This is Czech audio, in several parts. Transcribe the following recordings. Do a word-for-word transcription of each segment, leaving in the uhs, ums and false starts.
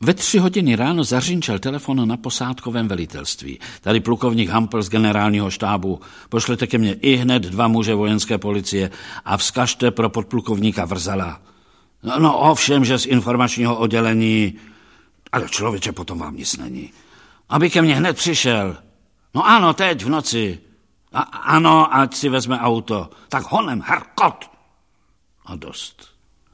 Ve tři hodiny ráno zařinčel telefon na posádkovém velitelství. Tady plukovník Hampl z generálního štábu. Pošlete ke mně i hned dva muže vojenské policie a vzkažte pro podplukovníka Vrzala. No, no ovšem, že z informačního oddělení... Ale člověče, potom vám nic není. Aby ke mně hned přišel. No ano, teď v noci. A, ano, ať si vezme auto. Tak honem, herkot. A dost.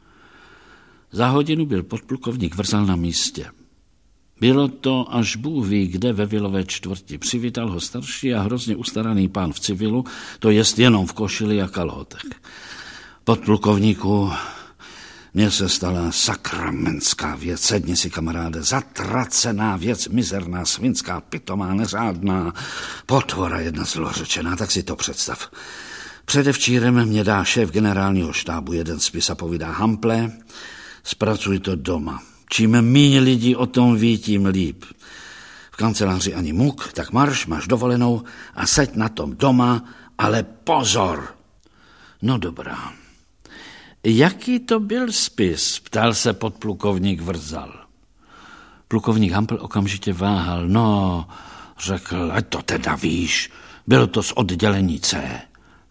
Za hodinu byl podplukovník Vrzal na místě. Bylo to, až Bůh ví, kde ve vilové čtvrti. Přivítal ho starší a hrozně ustaraný pán v civilu, to jest jenom v košili a kalhotech. Podplukovníku, mně se stala sakramentská věc, sedni si, kamaráde, zatracená věc, mizerná, svinská, pitomá, neřádná, potvora jedna zlořečená, tak si to představ. Předevčírem mě dá šéf generálního štábu jeden spis a povídá: Hample, zpracuj to doma. Čím míň lidí o tom ví, tím líp. V kanceláři ani muk, tak marš, máš dovolenou a seď na tom doma, ale pozor. No dobrá. Jaký to byl spis? Ptal se podplukovník Vrzal. Plukovník Hampl okamžitě váhal. No, řekl, ať to teda víš, bylo to z oddělení C.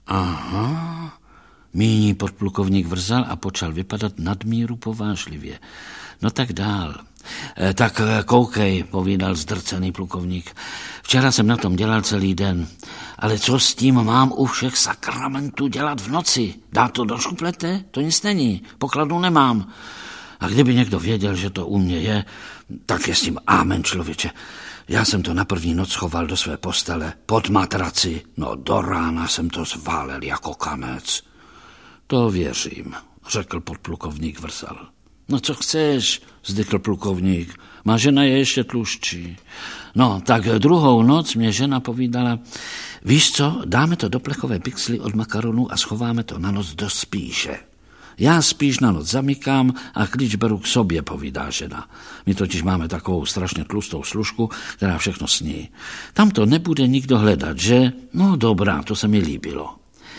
Aha, míní podplukovník Vrzal a počal vypadat nadmíru povážlivě. No tak dál. E, tak koukej, povídal zdrcený plukovník. Včera jsem na tom dělal celý den, ale co s tím mám u všech sakramentů dělat v noci? Dá to do šuplete? To nic není, pokladu nemám. A kdyby někdo věděl, že to u mě je, tak je s tím amen, člověče. Já jsem to na první noc schoval do své postele, pod matraci, no do rána jsem to zválel jako kanec. To věřím, řekl podplukovník Vrzal. No co chceš, vzdykl plukovník, má žena je ještě tluščí. No, tak druhou noc mě žena povídala, víš co, dáme to do plechové pixly od makaronu a schováme to na noc do spíše. Já spíš na noc zamykám a klíč beru k sobě, povídá žena. My totiž máme takovou strašně tlustou služku, která všechno sní. Tam to nebude nikdo hledat, že? No dobrá, to se mi líbilo.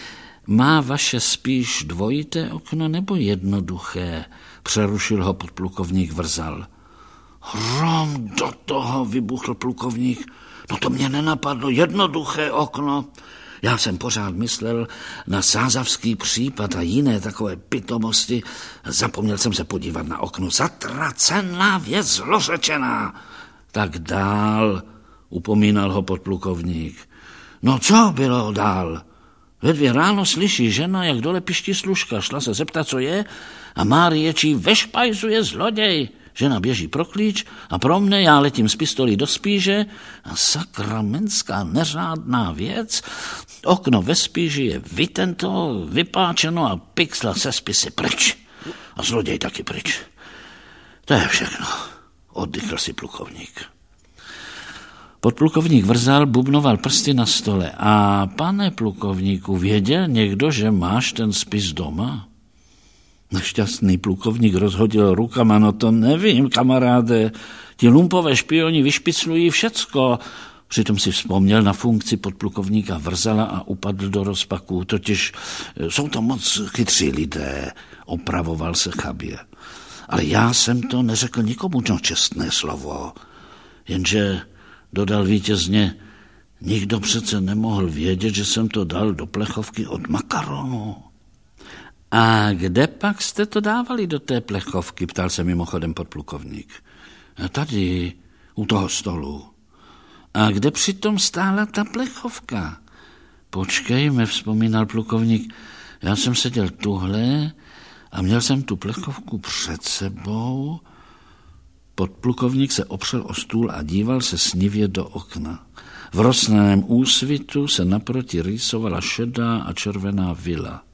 Má vaše spíš dvojité okno nebo jednoduché? Přerušil ho podplukovník Vrzal. Hrom do toho, vybuchl plukovník. No to mě nenapadlo, jednoduché okno. Já jsem pořád myslel na sázavský případ a jiné takové pitomosti. Zapomněl jsem se podívat na okno. Zatracená věc, zlořečená. Tak dál, upomínal ho podplukovník. No co bylo dál? Ve dvě ráno slyší žena, jak dole piští služka. Šla se zeptat, co je, a Máriečí ve špajzu je zloděj. Žena běží pro klíč a pro mne, já letím z pistolí do spíže a sakramentská neřádná věc. Okno ve spíži je vytento, vypáčeno a pixla se spisy pryč. A zloděj taky pryč. To je všechno, oddychl si plukovník. Podplukovník Vrzal bubnoval prsty na stole. A pane plukovníku, věděl někdo, že máš ten spis doma? Nešťastný plukovník rozhodil rukama, no to nevím, kamaráde. Ti lumpové špioni vyšpiclují všecko. Přitom si vzpomněl na funkci podplukovníka Vrzala a upadl do rozpaků. Totiž jsou to moc chytří lidé, opravoval se chabě. Ale já jsem to neřekl nikomu, no čestné slovo. Jenže, dodal vítězně, nikdo přece nemohl vědět, že jsem to dal do plechovky od makaronu. A kde pak jste to dávali do té plechovky, ptal se mimochodem podplukovník. A tady, u toho stolu. A kde přitom stála ta plechovka? Počkejme, vzpomínal plukovník, já jsem seděl tuhle a měl jsem tu plechovku před sebou. Podplukovník se opřel o stůl a díval se snivě do okna. V rosném úsvitu se naproti rýsovala šedá a červená vila.